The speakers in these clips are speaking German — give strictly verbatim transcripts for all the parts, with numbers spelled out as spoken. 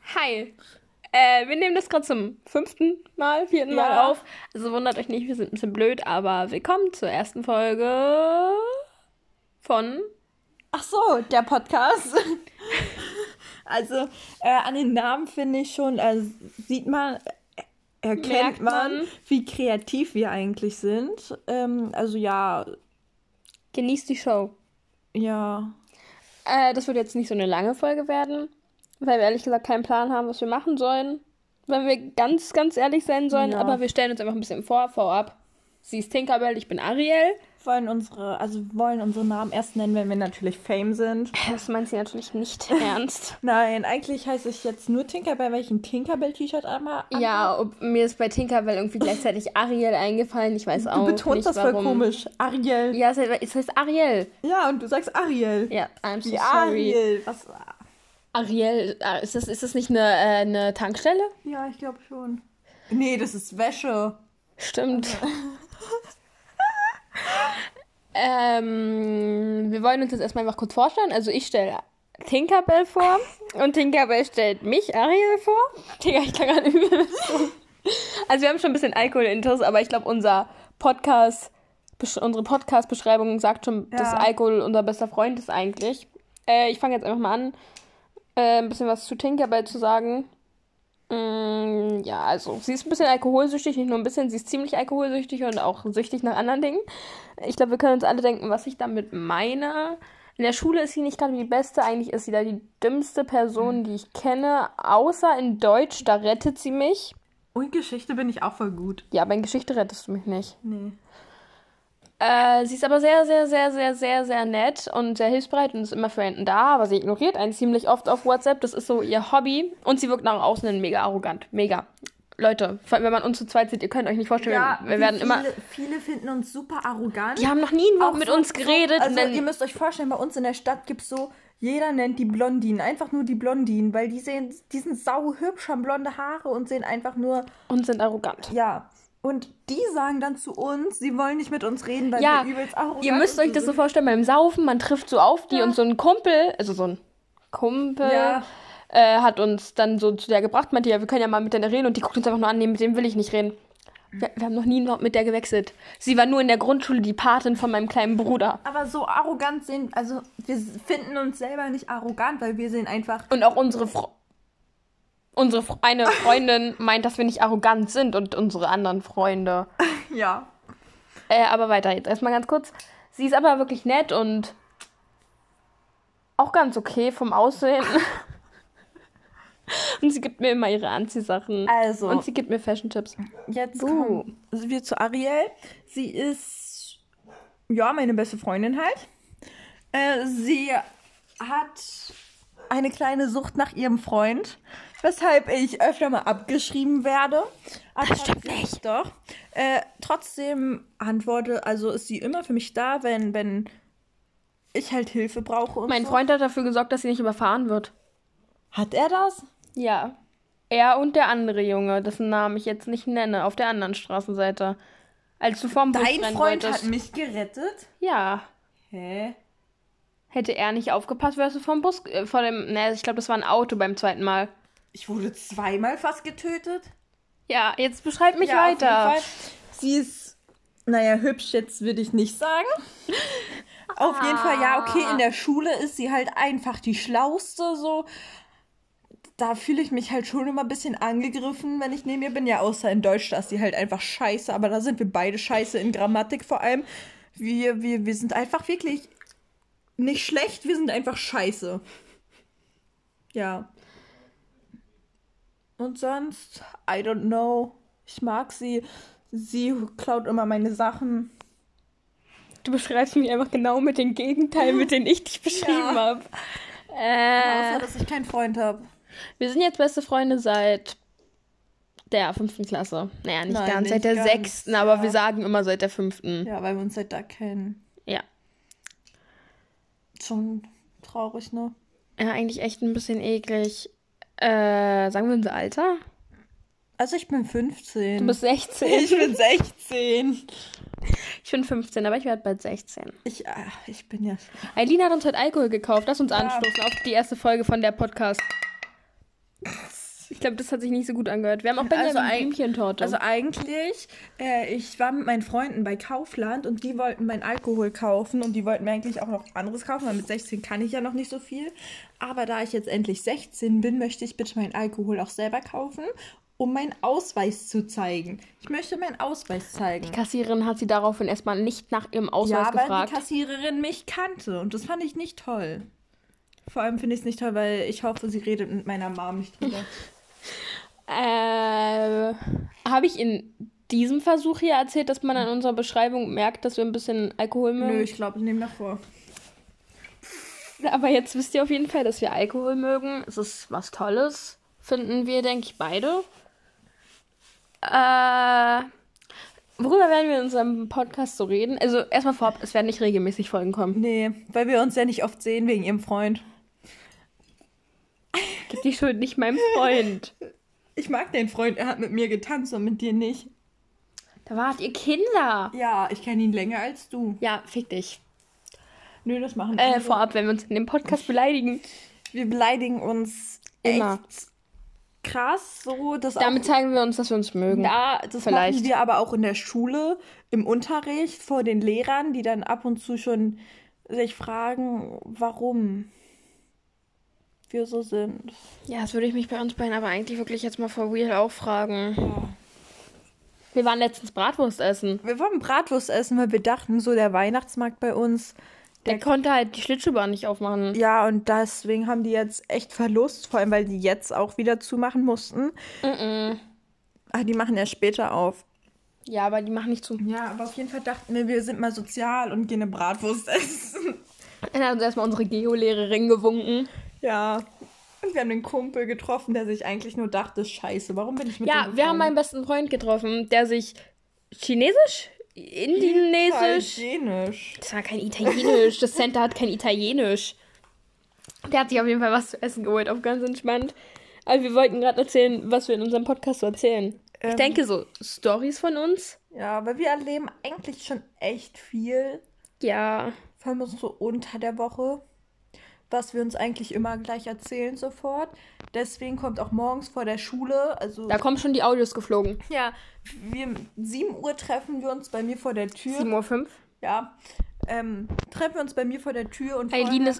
Hi. Äh, wir nehmen das gerade zum fünften Mal, vierten Mal Ja. auf. Also wundert euch nicht, wir sind ein bisschen blöd, aber willkommen zur ersten Folge von... Ach so, der Podcast. Also äh, an den Namen finde ich schon, also sieht man, äh, erkennt Merkt man, man. wie kreativ wir eigentlich sind. Ähm, also ja, Genießt die Show. ja. Äh, das wird jetzt nicht so eine lange Folge werden, weil wir ehrlich gesagt keinen Plan haben, was wir machen sollen. Wenn wir ganz, ganz ehrlich sein sollen, Ja. aber wir stellen uns einfach ein bisschen vor, vorab. Sie ist Tinkerbell, ich bin Ariel. Wollen unsere, also wollen unsere Namen erst nennen, wenn wir natürlich Fame sind. Das meint sie natürlich nicht ernst. Nein, eigentlich heiße ich jetzt nur Tinkerbell, weil ich ein Tinkerbell-T-Shirt einmal anhabe. Ja, ob, mir ist bei Tinkerbell irgendwie gleichzeitig Ariel eingefallen. Ich weiß Du auch betonst nicht, das warum. voll komisch. Ariel. Ja, es heißt, es heißt Ariel. Ja, und du sagst Ariel. Ja, I'm so Wie sorry. Ariel. Was? Ariel, äh, ist das, ist das nicht eine, äh, eine Tankstelle? Ja, ich glaube schon. Nee, das ist Wäsche. Stimmt. ähm, wir wollen uns jetzt erstmal einfach kurz vorstellen. Also ich stelle Tinkerbell vor und Tinkerbell stellt mich, Ariel, vor. Digga, ich kann gerade übel. Also wir haben schon ein bisschen Alkohol-Intos, aber ich glaube, unser Podcast, besch- unsere Podcast-Beschreibung sagt schon, Ja. dass Alkohol unser bester Freund ist eigentlich. Äh, ich fange jetzt einfach mal an, äh, ein bisschen was zu Tinkerbell zu sagen. Mm, ja, also sie ist ein bisschen alkoholsüchtig, nicht nur ein bisschen, sie ist ziemlich alkoholsüchtig und auch süchtig nach anderen Dingen. Ich glaube, wir können uns alle denken, was ich damit meine. In der Schule ist sie nicht gerade die Beste, eigentlich ist sie da die dümmste Person, die ich kenne, außer in Deutsch, da rettet sie mich. Und Geschichte bin ich auch voll gut. Ja, aber in Geschichte rettest du mich nicht. Nee. Äh, sie ist aber sehr, sehr, sehr, sehr, sehr, sehr nett und sehr hilfsbereit und ist immer für einen da, aber sie ignoriert einen ziemlich oft auf WhatsApp. Das ist so ihr Hobby. Und sie wirkt nach außen hin mega arrogant. Mega. Leute, wenn man uns zu zweit sieht, ihr könnt euch nicht vorstellen, wir, wir werden viele, immer... Viele finden uns super arrogant. Die haben noch nie ein Wort Auch mit so- uns geredet. So, also denn, ihr müsst euch vorstellen, bei uns in der Stadt gibt es so, jeder nennt die Blondinen, einfach nur die Blondinen, weil die sehen, die sind sau hübsch, haben blonde Haare und sehen einfach nur, und sind arrogant. ja. Und die sagen dann zu uns, sie wollen nicht mit uns reden, weil Ja, wir übelst arrogant ihr müsst euch das so vorstellen, beim Saufen, man trifft so auf die Ja. und so ein Kumpel, also so ein Kumpel, Ja. äh, hat uns dann so zu der gebracht, meinte, ja, wir können ja mal mit der reden und die guckt uns einfach nur an, nee, mit dem will ich nicht reden. Wir, wir haben noch nie ein Wort mit der gewechselt. Sie war nur in der Grundschule die Patin von meinem kleinen Bruder. Aber so arrogant sehen, also wir finden uns selber nicht arrogant, weil wir sehen einfach, Und auch unsere Fro unsere Fre eine Freundin meint, dass wir nicht arrogant sind und unsere anderen Freunde. ja. Äh, aber weiter jetzt erstmal ganz kurz. Sie ist aber wirklich nett und auch ganz okay vom Aussehen. Und sie gibt mir immer ihre Anziehsachen. Also. Und sie gibt mir Fashion-Tipps. Jetzt Uh. kommen wir zu Ariel. Sie ist, ja, meine beste Freundin halt. Äh, sie hat eine kleine Sucht nach ihrem Freund, weshalb ich öfter mal abgeschrieben werde. Aber Das stimmt trotzdem- nicht. Doch. Äh, trotzdem antworte, also ist sie immer für mich da, wenn, wenn ich halt Hilfe brauche und Mein so. Freund hat dafür gesorgt, dass sie nicht überfahren wird. Hat er das? Ja. Er und der andere Junge, dessen Namen ich jetzt nicht nenne, auf der anderen Straßenseite. Als du vorm Bus Dein rennen Freund wolltest. hat mich gerettet? Ja. Hä? Hätte er nicht aufgepasst, wärst du vom Bus, äh, vor dem, ne, ich glaube, das war ein Auto beim zweiten Mal. Ich wurde zweimal fast getötet? Ja, jetzt beschreib mich Ja, auf weiter. jeden Fall. Sie ist, naja, hübsch jetzt würde ich nicht sagen. Auf jeden Fall, ja, okay, in der Schule ist sie halt einfach die Schlauste, so. Da fühle ich mich halt schon immer ein bisschen angegriffen, wenn ich neben ihr bin. Ja, außer in Deutsch, da ist sie halt einfach scheiße. Aber da sind wir beide scheiße, in Grammatik vor allem. Wir, wir, wir sind einfach wirklich nicht schlecht, wir sind einfach scheiße. Ja. Und sonst, I don't know. Ich mag sie. Sie klaut immer meine Sachen. Du beschreibst mich einfach genau mit den Gegenteilen, mit denen ich dich beschrieben Ja. habe. Außer, Äh, dass ich keinen Freund habe. wir sind jetzt beste Freunde seit der fünften Klasse. Naja, nicht Nein, ganz, nicht seit der ganz, sechsten, aber ja. wir sagen immer seit der fünften. Ja, weil wir uns seit da kennen. Ja. Schon traurig, ne? Ja, eigentlich echt ein bisschen eklig. Äh, sagen wir unser Alter? Also ich bin fünfzehn. Du bist sechzehn. ich bin sechzehn. Ich bin fünfzehn, aber ich werde bald sechzehn. Ich, ach, ich bin ja... Eileen hat uns heute Alkohol gekauft. Lass uns anstoßen auf die erste Folge von der Podcast. Ich glaube, das hat sich nicht so gut angehört. Wir haben auch Benjamin Also, Blümchentorte. Also eigentlich, äh, ich war mit meinen Freunden bei Kaufland und die wollten meinen Alkohol kaufen und die wollten mir eigentlich auch noch anderes kaufen, weil mit sechzehn kann ich ja noch nicht so viel. Aber da ich jetzt endlich sechzehn bin, möchte ich bitte meinen Alkohol auch selber kaufen, um meinen Ausweis zu zeigen. Ich möchte meinen Ausweis zeigen. Die Kassiererin hat sie daraufhin erstmal nicht nach ihrem Ausweis ja, weil gefragt. die Kassiererin mich kannte und das fand ich nicht toll. Vor allem finde ich es nicht toll, weil ich hoffe, sie redet mit meiner Mom nicht drüber. Äh, habe ich in diesem Versuch hier erzählt, dass man an unserer Beschreibung merkt, dass wir ein bisschen Alkohol mögen? Nö, ich glaube, ich nehme davor. Aber jetzt wisst ihr auf jeden Fall, dass wir Alkohol mögen. Es ist was Tolles, finden wir, denke ich, beide. Äh, worüber werden wir in unserem Podcast so reden? Also erstmal vorab, es werden nicht regelmäßig Folgen kommen. Nee, weil wir uns ja nicht oft sehen wegen ihrem Freund. Gib die Schuld nicht meinem Freund. Ich mag den Freund, er hat mit mir getanzt und mit dir nicht. Da wart ihr Kinder. Ja, ich kenne ihn länger als du. Ja, fick dich. Nö, das machen Äh, wir. vorab, wenn wir uns in dem Podcast beleidigen. Wir beleidigen uns Immer. echt krass, so dass Damit auch, zeigen wir uns, dass wir uns mögen. ja, das vielleicht. machen wir aber auch in der Schule, im Unterricht, vor den Lehrern, die dann ab und zu schon sich fragen, warum wir so sind. Ja, das würde ich mich bei uns beiden aber eigentlich wirklich jetzt mal for real auch fragen. Ja. Wir waren letztens Bratwurst essen. Wir wollten Bratwurst essen, weil wir dachten, so der Weihnachtsmarkt bei uns. Der konnte halt die Schlittschuhbahn nicht aufmachen. Ja, und deswegen haben die jetzt echt Verlust, vor allem weil die jetzt auch wieder zumachen mussten. Mm-mm. Ach, die machen ja später auf. Ja, aber die machen nicht zu. Ja, aber auf jeden Fall dachten wir, wir sind mal sozial und gehen eine Bratwurst essen. Dann hat uns erstmal unsere Geo-Lehrerin gewunken. Ja. Und wir haben einen Kumpel getroffen, der sich eigentlich nur dachte, scheiße, warum bin ich mit Ja, dem wir haben meinen besten Freund getroffen, der sich Chinesisch, Indonesisch. Italienisch. Das war kein Italienisch. Das Center hat kein Italienisch. Der hat sich auf jeden Fall was zu essen geholt, auf ganz entspannt. Aber wir wollten gerade erzählen, was wir in unserem Podcast so erzählen. Ähm, ich denke so Stories von uns. Ja, weil wir erleben eigentlich schon echt viel. Ja. Vor allem so unter der Woche. Was wir uns eigentlich immer gleich erzählen sofort. Deswegen kommt auch morgens vor der Schule, also... Da kommen schon die Audios geflogen. Ja, wir, sieben Uhr treffen wir uns bei mir vor der Tür. sieben Uhr fünf. Ja, ähm, treffen wir uns bei mir vor der Tür und Eileen vorher, ist...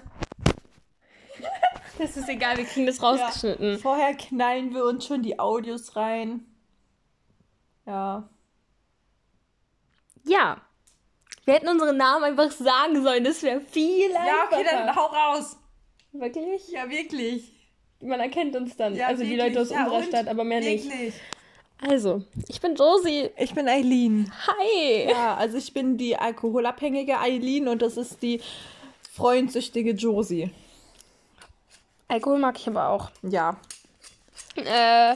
Das ist egal, wir kriegen das rausgeschnitten. ja, vorher knallen wir uns schon die Audios rein. Ja. Ja. Wir hätten unseren Namen einfach sagen sollen, das wäre viel einfacher. Ja, okay, dann hau raus. Wirklich? Ja, wirklich. Man erkennt uns dann. Ja, also die wirklich. Leute aus Ja, unserer und? Stadt, aber mehr nicht. Wirklich. Also, ich bin Josie. Ich bin Eileen. Hi. Ja, also ich bin die alkoholabhängige Eileen und das ist die freundsüchtige Josie. Alkohol mag ich aber auch. Ja. Äh,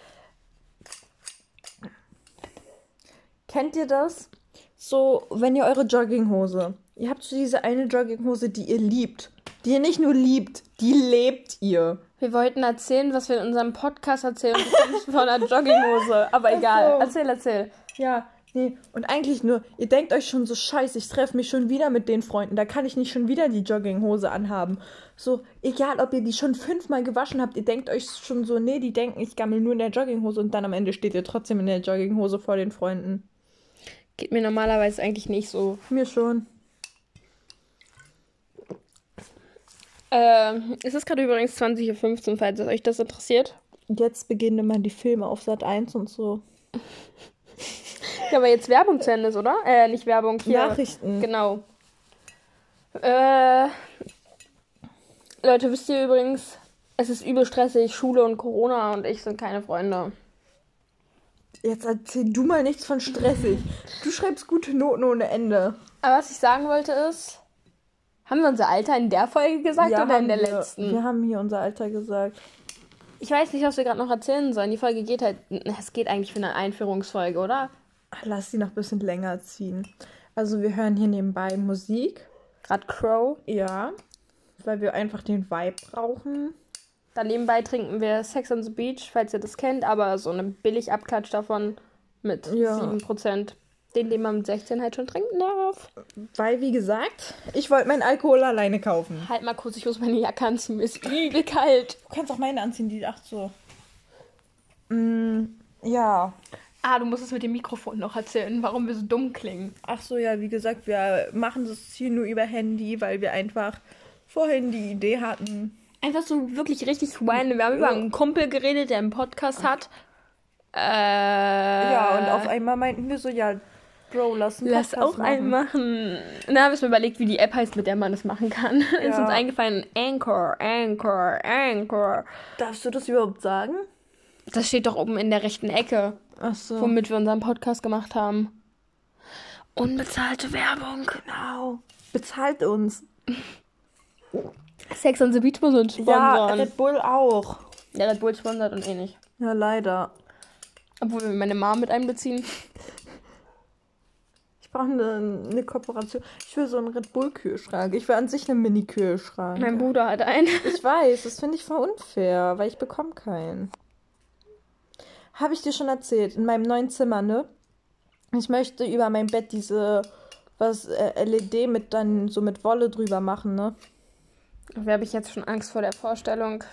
Kennt ihr das? So, wenn ihr eure Jogginghose, ihr habt so diese eine Jogginghose, die ihr liebt. Die ihr nicht nur liebt, die lebt ihr. wir wollten erzählen, was wir in unserem Podcast erzählen. Und du kommst von einer Jogginghose. Aber Ach egal. so. Erzähl, erzähl. Ja, nee, und eigentlich nur, ihr denkt euch schon so, scheiße, ich treffe mich schon wieder mit den Freunden, da kann ich nicht schon wieder die Jogginghose anhaben. So, egal, ob ihr die schon fünfmal gewaschen habt, ihr denkt euch schon so, nee, die denken, ich gammel nur in der Jogginghose und dann am Ende steht ihr trotzdem in der Jogginghose vor den Freunden. Geht mir normalerweise eigentlich nicht so. Mir schon. Äh, es ist gerade übrigens zwanzig Uhr fünfzehn, falls euch das interessiert. Jetzt beginnen immer die Filme auf Sat eins und so. Ja, aber jetzt Werbung zu Ende ist, oder? Äh, nicht Werbung, hier. Nachrichten. Genau. Äh, Leute, wisst ihr übrigens, es ist übel stressig, Schule und Corona und ich sind keine Freunde. Jetzt erzähl du mal nichts von stressig. Du schreibst gute Noten ohne Ende. Aber was ich sagen wollte ist, haben wir unser Alter in der Folge gesagt oder in haben der wir, letzten? Wir haben hier unser Alter gesagt. Ich weiß nicht, was wir gerade noch erzählen sollen. Die Folge geht halt, es geht eigentlich für eine Einführungsfolge, oder? Ach, lass sie noch ein bisschen länger ziehen. Also wir hören hier nebenbei Musik. Gerade Crow. Ja, weil wir einfach den Vibe brauchen. Dann nebenbei trinken wir Sex on the Beach, falls ihr das kennt, aber so eine Billig-Abklatsch davon mit Ja. sieben Prozent. Den, den man mit sechzehn halt schon trinken darf. Weil, wie gesagt, ich wollte meinen Alkohol alleine kaufen. Halt mal kurz, ich muss meine Jacke anziehen, mir ist übel kalt. Du kannst auch meine anziehen, die, ach so. Mm, ja. Ah, du musst es mit dem Mikrofon noch erzählen, warum wir so dumm klingen. Ach so, ja, wie gesagt, wir machen das hier nur über Handy, weil wir einfach vorhin die Idee hatten. Einfach so wirklich richtig random. Wir haben über einen Kumpel geredet, der einen Podcast hat. Äh, ja, und auf einmal meinten wir so, ja, Bro, lass einen Lass Podcast auch einen machen. Und dann haben wir uns mal überlegt, wie die App heißt, mit der man das machen kann. Ja. Ist uns eingefallen, Anchor, Anchor, Anchor. Darfst du das überhaupt sagen? Das steht doch oben in der rechten Ecke. Ach so. Womit wir unseren Podcast gemacht haben. Unbezahlte Werbung. Genau. Bezahlt uns. Sex on the Beach muss uns sponsern. Ja, Red Bull auch. Ja, Red Bull sponsert und eh nicht. Ja, leider. Obwohl wir meine Mom mit einbeziehen. Ich brauche eine, eine Kooperation. Ich will so einen Red Bull Kühlschrank. Ich will an sich einen Mini-Kühlschrank. Mein Bruder hat einen. Ich weiß, das finde ich voll unfair, weil ich bekomme keinen. Habe ich dir schon erzählt, in meinem neuen Zimmer, ne? Ich möchte über mein Bett diese, was, äh, L E D mit dann so mit Wolle drüber machen, ne? Da habe ich jetzt schon Angst vor der Vorstellung.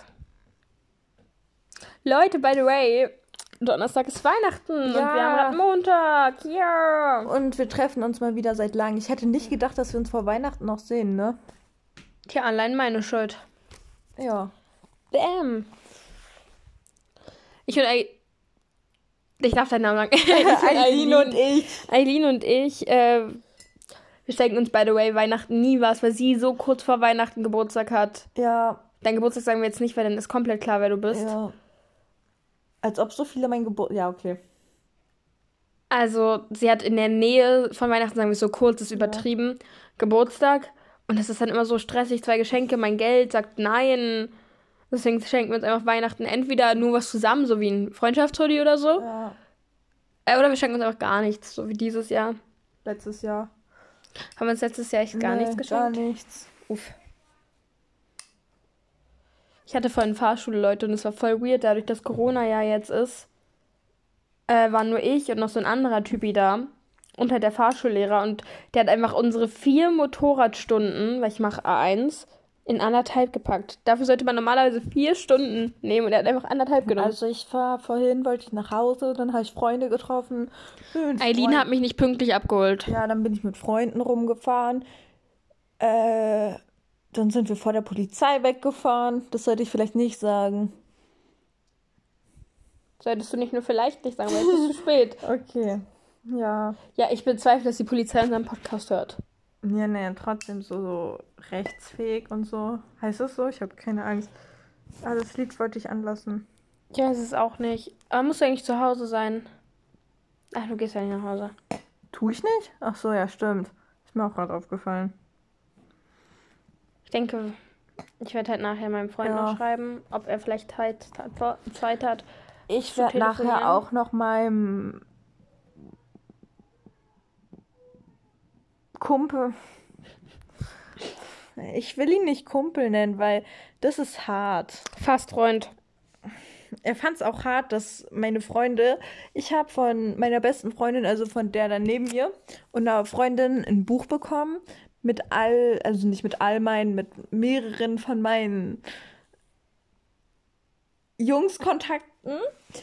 Leute, by the way, Donnerstag ist Weihnachten ja. Und wir haben gerade Montag. Ja. Yeah. Und wir treffen uns mal wieder seit langem. Ich hätte nicht gedacht, dass wir uns vor Weihnachten noch sehen, ne? Tja, allein meine Schuld. Ja. Bam. Ich und Ich darf deinen Namen sagen. Eileen und ich. Eileen und ich, äh, wir schenken uns, by the way, Weihnachten nie was, weil sie so kurz vor Weihnachten Geburtstag hat. Ja. Dein Geburtstag sagen wir jetzt nicht, weil dann ist komplett klar, wer du bist. Ja. Als ob so viele mein Geburtstag... Ja, okay. Also, sie hat in der Nähe von Weihnachten, sagen wir so kurz, ist übertrieben, ja. Geburtstag. Und es ist dann immer so stressig, zwei Geschenke, mein Geld sagt nein. Deswegen schenken wir uns einfach Weihnachten entweder nur was zusammen, so wie ein Freundschaftshoodie oder so. Ja. Äh, oder wir schenken uns einfach gar nichts, so wie dieses Jahr. Letztes Jahr. Haben wir uns letztes Jahr echt gar nee, nichts geschenkt? Gar nichts. Uff. Ich hatte vorhin Fahrschule, Leute, und es war voll weird, dadurch, dass Corona ja jetzt ist, äh, waren nur ich und noch so ein anderer Typi da. Und halt der Fahrschullehrer. Und der hat einfach unsere vier Motorradstunden, weil ich mache A eins, in anderthalb gepackt. Dafür sollte man normalerweise vier Stunden nehmen und er hat einfach anderthalb genommen. Also ich war vorhin, wollte ich nach Hause, dann habe ich Freunde getroffen. Eileen hat mich nicht pünktlich abgeholt. Ja, dann bin ich mit Freunden rumgefahren. Äh, dann sind wir vor der Polizei weggefahren. Das sollte ich vielleicht nicht sagen. Solltest du nicht nur vielleicht nicht sagen, weil es ist zu spät. Okay, ja. Ja, ich bezweifle, dass die Polizei unseren Podcast hört. Ja, ne, trotzdem so, so rechtsfähig und so. Heißt das so? Ich habe keine Angst. Aber das Lied wollte ich anlassen. Ja, es ist auch nicht. Aber musst du eigentlich zu Hause sein? Ach, du gehst ja nicht nach Hause. Tu ich nicht? Ach so, ja, stimmt. Ist mir auch gerade aufgefallen. Ich denke, ich werde halt nachher meinem Freund ja. noch schreiben, ob er vielleicht halt Zeit hat. Ich werde nachher auch noch meinem Kumpel. Ich will ihn nicht Kumpel nennen, weil das ist hart. Fast Freund. Er fand es auch hart, dass meine Freunde, ich habe von meiner besten Freundin, also von der dann neben mir, und einer Freundin ein Buch bekommen mit all, also nicht mit all meinen, mit mehreren von meinen Jungskontakten.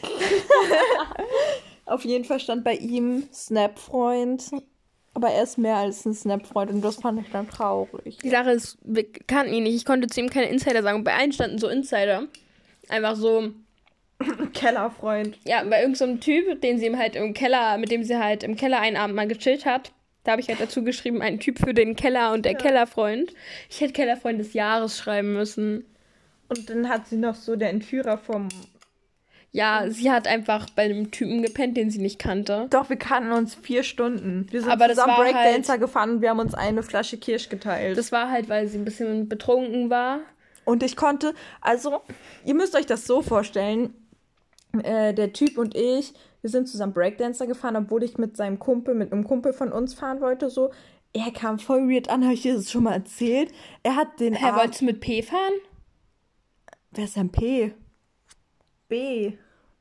Auf jeden Fall stand bei ihm Snap-Freund. Aber er ist mehr als ein Snap-Freund und das fand ich dann traurig. Die Sache ist, wir kannten ihn nicht. Ich konnte zu ihm keine Insider sagen. Bei allen standen so Insider. Einfach so... Kellerfreund. Ja, bei irgendeinem so Typ, den sie ihm halt im Keller, mit dem sie halt im Keller einen Abend mal gechillt hat. Da habe ich halt dazu geschrieben, ein Typ für den Keller und der ja. Kellerfreund. Ich hätte Kellerfreund des Jahres schreiben müssen. Und dann hat sie noch so der Entführer vom... Ja, sie hat einfach bei einem Typen gepennt, den sie nicht kannte. Doch, wir kannten uns vier Stunden. Wir sind Aber zusammen Breakdancer halt, gefahren und wir haben uns eine Flasche Kirsch geteilt. Das war halt, weil sie ein bisschen betrunken war. Und ich konnte, also, ihr müsst euch das so vorstellen, äh, der Typ und ich, wir sind zusammen Breakdancer gefahren, obwohl ich mit seinem Kumpel, mit einem Kumpel von uns fahren wollte, so. Er kam voll weird an, habe ich dir das schon mal erzählt? Er hat den Hä, wolltest du mit P fahren? Wer ist denn P? B.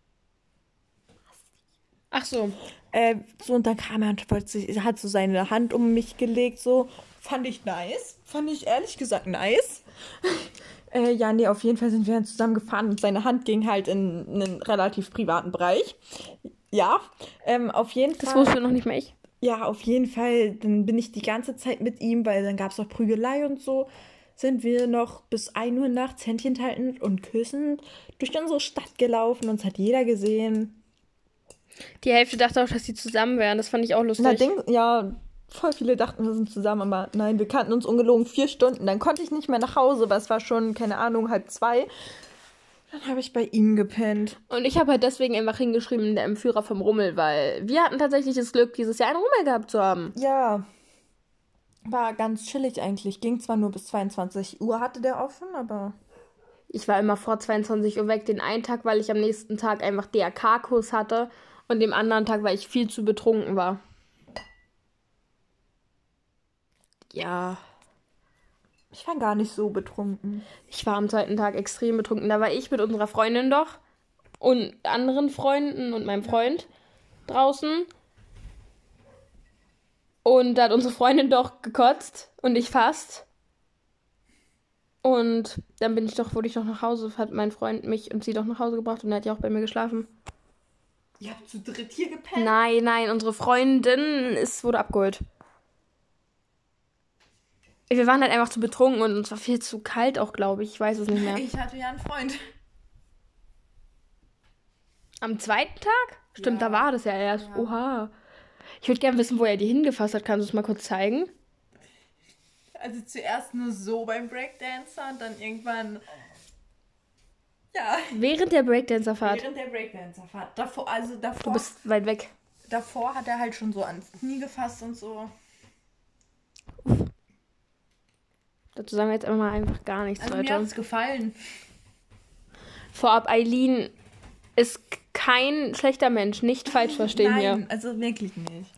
Ach so. Äh, so, und dann kam er und wollte sich, hat so seine Hand um mich gelegt, so. Fand ich nice. Fand ich ehrlich gesagt nice. Äh, ja, nee, auf jeden Fall sind wir dann zusammen gefahren und seine Hand ging halt in einen relativ privaten Bereich. Ja, ähm, auf jeden Fall. Das wusste noch nicht mal ich. Ja, auf jeden Fall. Dann bin ich die ganze Zeit mit ihm, weil dann gab es auch Prügelei und so. Sind wir noch bis ein Uhr nachts Händchen haltend und küssend durch unsere Stadt gelaufen. Uns hat jeder gesehen. Die Hälfte dachte auch, dass sie zusammen wären. Das fand ich auch lustig. Na, denk, ja, voll viele dachten, wir sind zusammen, aber nein, wir kannten uns ungelogen vier Stunden. Dann konnte ich nicht mehr nach Hause, weil es war schon, keine Ahnung, halb zwei. Dann habe ich bei ihm gepennt. Und ich habe halt deswegen einfach hingeschrieben, der Entführer vom Rummel, weil wir hatten tatsächlich das Glück, dieses Jahr einen Rummel gehabt zu haben. Ja, war ganz chillig eigentlich. Ging zwar nur bis zweiundzwanzig Uhr, hatte der offen, aber... Ich war immer vor zweiundzwanzig Uhr weg, den einen Tag, weil ich am nächsten Tag einfach D R K-Kurs hatte und dem anderen Tag, weil ich viel zu betrunken war. Ja, Ich war gar nicht so betrunken. ich war am zweiten Tag extrem betrunken. Da war ich mit unserer Freundin doch und anderen Freunden und meinem Freund draußen. Und da hat unsere Freundin doch gekotzt und ich fast. Und dann bin ich doch, wurde ich doch nach Hause, hat mein Freund mich und sie doch nach Hause gebracht und er hat ja auch bei mir geschlafen. Ihr habt zu dritt hier gepennt? Nein, nein, unsere Freundin ist, wurde abgeholt. Wir waren halt einfach zu betrunken und uns war viel zu kalt auch, glaube ich. Ich weiß es nicht mehr. Ich hatte ja einen Freund. Am zweiten Tag? Stimmt, Ja. da war das ja erst. Ja. Oha. Ich würde gerne wissen, wo er die hingefasst hat. Kannst du es mal kurz zeigen? Also zuerst nur so beim Breakdancer und dann irgendwann... Ja, Während der Breakdancer-Fahrt. während der Breakdancer-Fahrt. Davor, also davor, Du bist weit weg. davor hat er halt schon so ans Knie gefasst und so. Dazu sagen wir jetzt einfach mal einfach gar nichts, Also mir Leute. hat's gefallen. Vorab, Eileen ist kein schlechter Mensch. Nicht falsch verstehen Nein, hier. also wirklich nicht.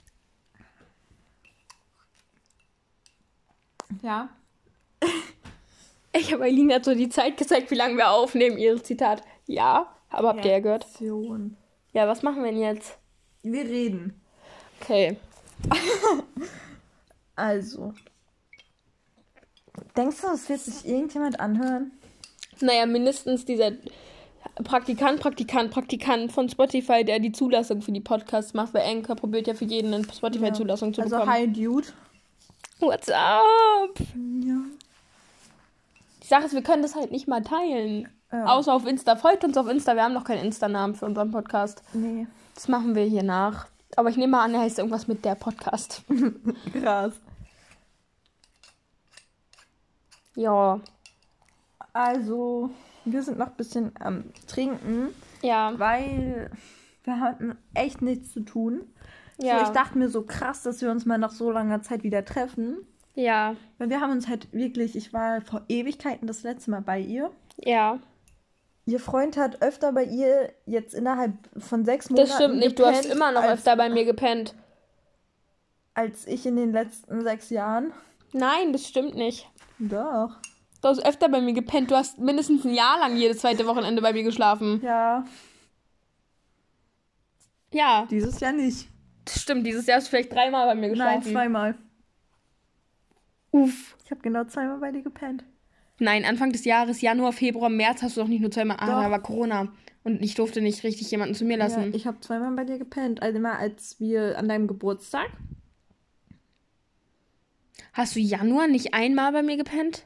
Ja. Ich habe Eileen hat so die Zeit gezeigt, wie lange wir aufnehmen. Ihres Zitat. Ja, aber habt ihr ja gehört? Reaktion. Ja, was machen wir denn jetzt? Wir reden. Okay. Also. Denkst du, es wird sich irgendjemand anhören? Naja, mindestens dieser Praktikant, Praktikant, Praktikant von Spotify, der die Zulassung für die Podcasts macht, weil Anchor probiert ja für jeden eine Spotify-Zulassung zu Also, bekommen. hi, Dude. What's up? Ja. Die Sache ist, wir können das halt nicht mal teilen. Ja. Außer auf Insta. Folgt uns auf Insta. Wir haben noch keinen Insta-Namen für unseren Podcast. Nee. Das machen wir hier nach. Aber ich nehme mal an, er heißt irgendwas mit der Podcast. Krass. Ja. Also, wir sind noch ein bisschen am Trinken, Ja. weil wir hatten echt nichts zu tun. Ja. So, ich dachte mir so krass, dass wir uns mal nach so langer Zeit wieder treffen. Ja. Weil wir haben uns halt wirklich, ich war vor Ewigkeiten das letzte Mal bei ihr. Ja. Ihr Freund hat öfter bei ihr jetzt innerhalb von sechs Monaten Das stimmt nicht. Du hast gepennt, immer noch als, öfter bei mir gepennt. als ich in den letzten sechs Jahren. Nein, das stimmt nicht. Doch. Du hast öfter bei mir gepennt. Du hast mindestens ein Jahr lang jedes zweite Wochenende bei mir geschlafen. Ja, Ja, dieses Jahr nicht. das stimmt. Dieses Jahr hast du vielleicht dreimal bei mir geschlafen. Nein, zweimal. Uff. Ich habe genau zweimal bei dir gepennt. Nein, Anfang des Jahres, Januar, Februar, März hast du doch nicht nur zweimal. Ah, Doch. da war Corona. Und ich durfte nicht richtig jemanden zu mir lassen. Ja, ich habe zweimal bei dir gepennt. Also immer als wir an deinem Geburtstag. Hast du Januar nicht einmal bei mir gepennt?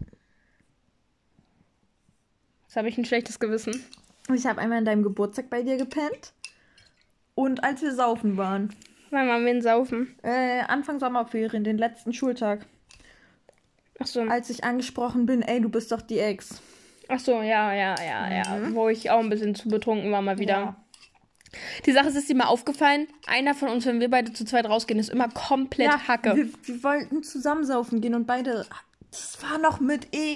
Jetzt habe ich ein schlechtes Gewissen. Ich habe einmal an deinem Geburtstag bei dir gepennt. Und als wir saufen waren. Wann waren wir in Saufen? Äh, Anfang Sommerferien, den letzten Schultag. Achso. Als ich angesprochen bin, ey, du bist doch die Ex. Achso, ja, ja, ja, ja. Wo ich auch ein bisschen zu betrunken war mal wieder. Ja. Die Sache ist, ist dir mal aufgefallen, einer von uns, wenn wir beide zu zweit rausgehen, ist immer komplett Ja, Hacke. Wir, wir wollten zusammen saufen gehen und beide. Das war noch mit E.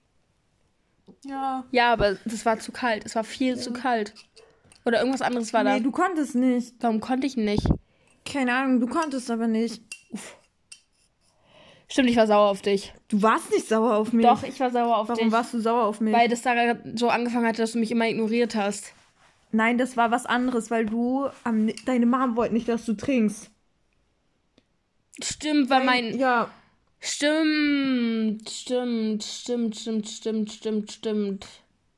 Ja. Ja, aber das war zu kalt. Es war viel zu kalt. Oder irgendwas anderes war Nee, da. du konntest nicht. Warum konnte ich nicht? Keine Ahnung, du konntest aber nicht. Stimmt, ich war sauer auf dich. Du warst nicht sauer auf mich. Doch, ich war sauer auf Warum dich. warst du sauer auf mich? Weil das da so angefangen hatte, dass du mich immer ignoriert hast. Nein, das war was anderes, weil du. Am, deine Mom wollte nicht, dass du trinkst. Stimmt, weil mein... Ja. Stimmt, stimmt, stimmt, stimmt, stimmt, stimmt, stimmt.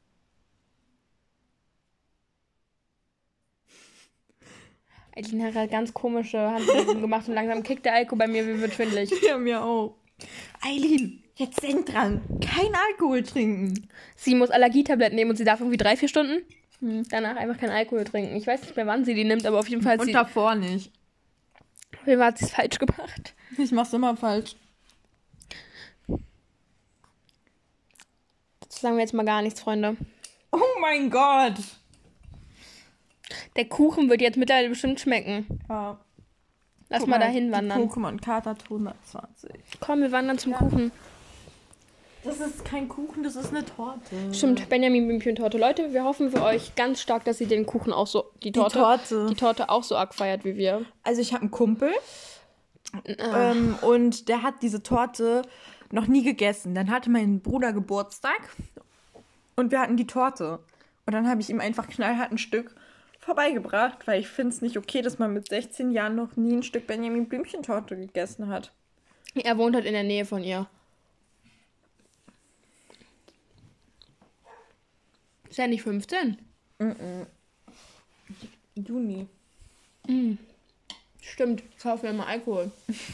Eileen hat gerade ganz komische Handbewegungen gemacht und langsam kickt der Alkohol bei mir, wie wird schwindelig. Ja, mir auch. Eileen, jetzt denk dran. Kein Alkohol trinken. Sie muss Allergietabletten nehmen und sie darf irgendwie drei, vier Stunden hm. danach einfach keinen Alkohol trinken. Ich weiß nicht mehr, wann sie die nimmt, aber auf jeden Fall hat Und sie... davor nicht. Auf jeden Fall hat sie es falsch gemacht. Ich mach's immer falsch. Dazu sagen wir jetzt mal gar nichts, Freunde. Oh mein Gott. Der Kuchen wird jetzt mittlerweile bestimmt schmecken. Ja. Lass Guck mal dahin wandern. Pokémon Karte hat hundertzwanzig. Komm, wir wandern zum Ja. Kuchen. Das ist kein Kuchen, das ist eine Torte. Stimmt, Benjamin Blümchen Torte. Leute, wir hoffen für euch ganz stark, dass ihr den Kuchen auch so, die Torte, Die Torte. die Torte auch so arg feiert wie wir. Also ich habe einen Kumpel Ah. ähm, und der hat diese Torte noch nie gegessen. Dann hatte mein Bruder Geburtstag und wir hatten die Torte. Und dann habe ich ihm einfach knallhart ein Stück vorbeigebracht, weil ich finde es nicht okay, dass man mit sechzehn Jahren noch nie ein Stück Benjamin Blümchen Torte gegessen hat. Er wohnt halt in der Nähe von ihr. Ist er nicht fünfzehn? Juni. Mm. Stimmt, kaufen wir mal Alkohol.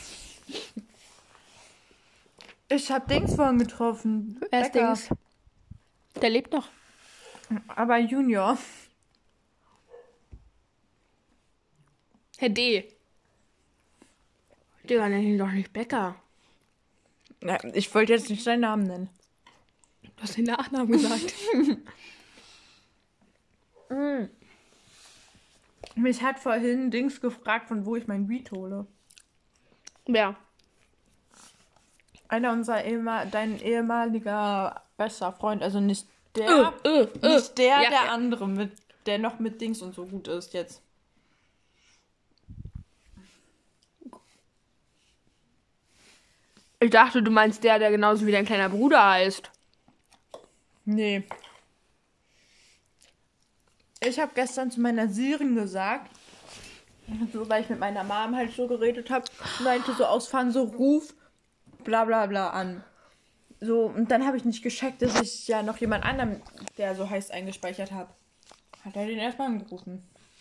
Ich habe Dings vorhin getroffen. Wer ist Becker. Dings? Der lebt noch. Aber Junior. Herr D. Digga, nenn ihn doch nicht Becker. Ja, ich wollte jetzt nicht seinen Namen nennen. Du hast den Nachnamen gesagt. Mm. Mich hat vorhin Dings gefragt, von wo ich mein Weed hole. Wer? Einer unserer ehemal dein ehemaliger bester Freund, also nicht der, Äh, äh, äh. nicht der, Ja, der ja. andere, mit, der noch mit Dings und so gut ist jetzt. Ich dachte, du meinst der, der genauso wie dein kleiner Bruder heißt. Nee. Ich habe gestern zu meiner Sirin gesagt, so, weil ich mit meiner Mom halt so geredet habe, meinte so ausfahren, so ruf bla bla bla an. So, und dann habe ich nicht gecheckt, dass ich ja noch jemand anderen, der so heißt, eingespeichert habe. Hat er den erstmal angerufen.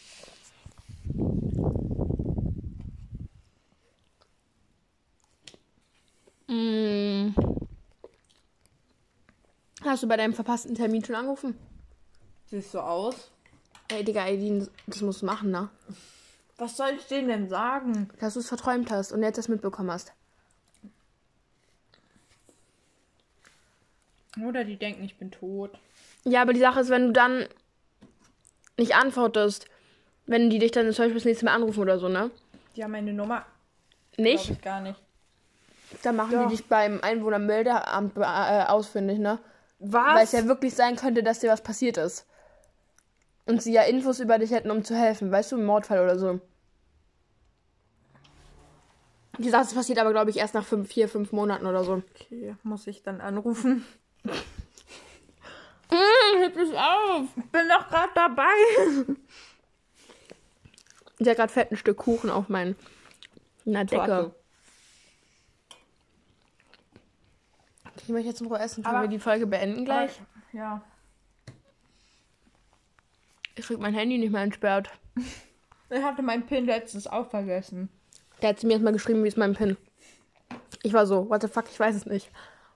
Mm. Hast du bei deinem verpassten Termin schon angerufen? Siehst so aus. Ey, Digga, Eileen, das musst du machen, ne? Was soll ich denen denn sagen? Dass du es verträumt hast und jetzt das mitbekommen hast. Oder die denken, ich bin tot. Ja, aber die Sache ist, wenn du dann nicht antwortest, wenn die dich dann zum Beispiel das nächste Mal anrufen oder so, ne? Die haben meine Nummer. Nicht? Glaub ich gar nicht. Dann machen Doch. die dich beim Einwohnermeldeamt äh, ausfindig, ne? Was? Weil es ja wirklich sein könnte, dass dir was passiert ist. Und sie ja Infos über dich hätten, um zu helfen. Weißt du, im Mordfall oder so. Die Sache das passiert aber, glaube ich, erst nach fünf, vier, fünf Monaten oder so. Okay, muss ich dann anrufen. Mm, heb dich auf! Ich bin doch gerade dabei. Ich habe gerade fett ein Stück Kuchen auf meinen na Decke. Torte. Ich möchte jetzt in Ruhe essen. Können Aber- wir die Folge beenden gleich? Aber, ja. Ich krieg mein Handy nicht mehr entsperrt. Ich hatte meinen Pin letztens auch vergessen. Der hat sie mir jetzt mal geschrieben, wie ist mein Pin. Ich war so, what the fuck, ich weiß es nicht.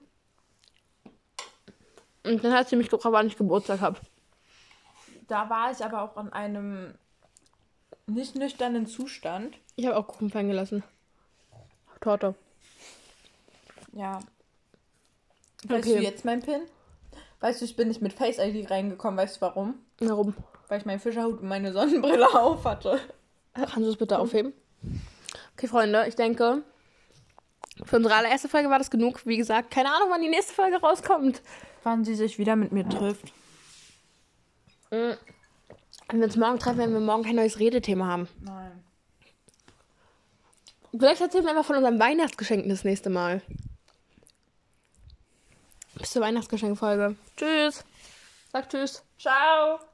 Und dann hat sie mich gefragt, wann ich Geburtstag habe. Da war ich aber auch in einem nicht nüchternen Zustand. Ich habe auch Kuchen fallen gelassen. Torte. Ja. Weißt Okay. du jetzt mein Pin? Weißt du, ich bin nicht mit Face I D reingekommen. Weißt du warum? Warum? Weil ich meinen Fischerhut und meine Sonnenbrille auf hatte. Kannst du es bitte aufheben? Okay, Freunde, ich denke, für unsere allererste Folge war das genug. Wie gesagt, keine Ahnung, wann die nächste Folge rauskommt. Wann sie sich wieder mit mir trifft. Wenn wir uns morgen treffen, werden wir morgen kein neues Redethema haben. Nein. Vielleicht erzählen wir einfach von unserem Weihnachtsgeschenk das nächste Mal. Bis zur Weihnachtsgeschenkfolge. Tschüss. Sag tschüss. Ciao.